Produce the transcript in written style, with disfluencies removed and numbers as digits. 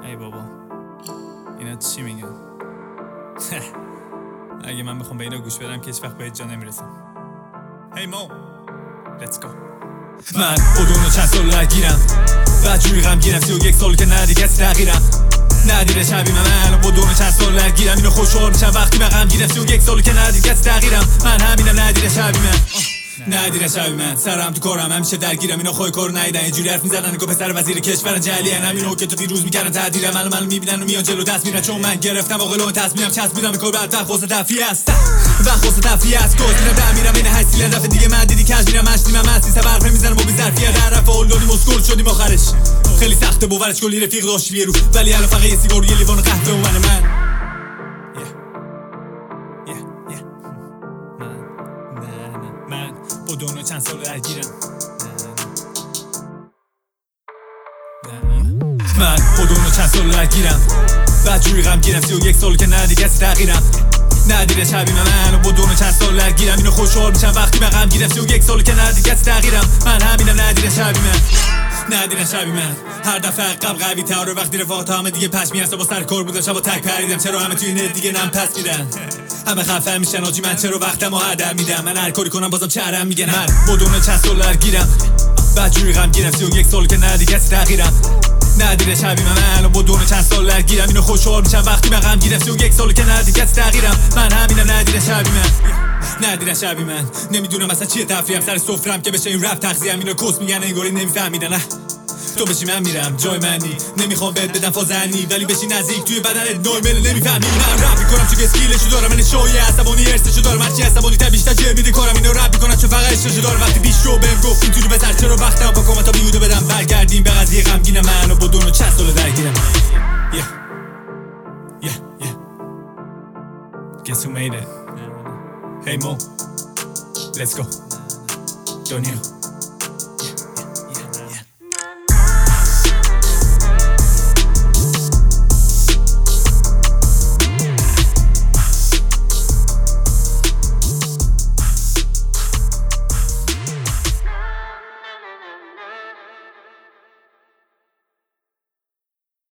ای بابا اینا چی میگن؟ اگه من بخوام به اینا گوش بدم که هیچ وقت به هیچ جا نمیرسم. هی مو let's go. من بدون چند سال درگیرم بدجوری غمگیرم 31 سال که ندی کسی تغییرم ندیره شبی من بدون چند سال درگیرم اینو خوشحال میشم وقتی من غمگیرم 31 سال که ندی کسی تغییرم من همینم ندیره شبی من ندیره شبی من سرم تو کارم همیشه درگیرم اینا خواهی کارو ندیدن اینجوری حرف میزنن نگو پسر وزیر کشور جلیان همینو که تو دیروز میکردن تعدیرم منو میبینن و میان جلو دست میرن چون من گرفتم عاقلانه تصمیمم چسبیدم به کار بعد وقت واسه تفریح است وقت واسه تفریح است گوش میرم در میرم این هستی دفعه دیگه من دیدی کج میرم مشتیم من هستی سبرف میزنم با بی ظرفیت در رفع اولادیم اسکول شدیم آخرش خیلی سخته باورش کلی رفیق داشت یه رو ولی الان فقط یه سیگار و یه لیوان قهوه و من بدون چند سال درگیرم من بدون چند سال درگیرم بدجوری غمگیرم 31 سال که ندی کسی تغییرم ندیره شبی من بدون چند سال درگیرم اینو خوشحال میشم وقتی من غمگیرم 31 سال که ندی کسی تغییرم من همینم ندیره شبی من ندیره شبی من هر دفعه عقب قوی تر وقتی رفاقات همه دیگه پشمی هستم با سر کار بودم شبا تک پریدم چرا همه توی نت دیگه نم پس میدن همه خفه میشن آجی من چرا وقتمو هدر میدم من هر کاری کنم بازم چرم میگن من بدون چند سال درگیرم بدجوری غمگیرم 31 سال که ندی کسی تغییرم ندیره شبی من بدون چند سال درگیرم اینو خوشحال میشم وقتی من غمگیرم 31 سال که ندی کسی تغییرم من همینم ندیره شبی من ندیره شبی من نمیدونم اصلا چیه تفریحم سر سفرم که بشه این رپ تغذیه‌ام اینو کس میگن انگاری نمیفهمیدن تو بشی من میرم جای منی نمیخوام بهت بدم فازنی ولی بشی نزدیک توی بدنت نورمال نمیفهمی من رپ میکنم چون اسکیلشو دارم من شوی عصبانی ارسشو دارم هرچی عصبانی تر بیشتر جه میده کارم اینو رپ میکنم چون فقط عشقشو دارم وقتی بیش رو بهم گفت اینجوری بزر چرا وقتم با کامنتا بیوده بدم برگردیم به قضیه غمگینم من بدون چند سال درگیرم Guess who made it? Hey Mo, let's go. Don't you?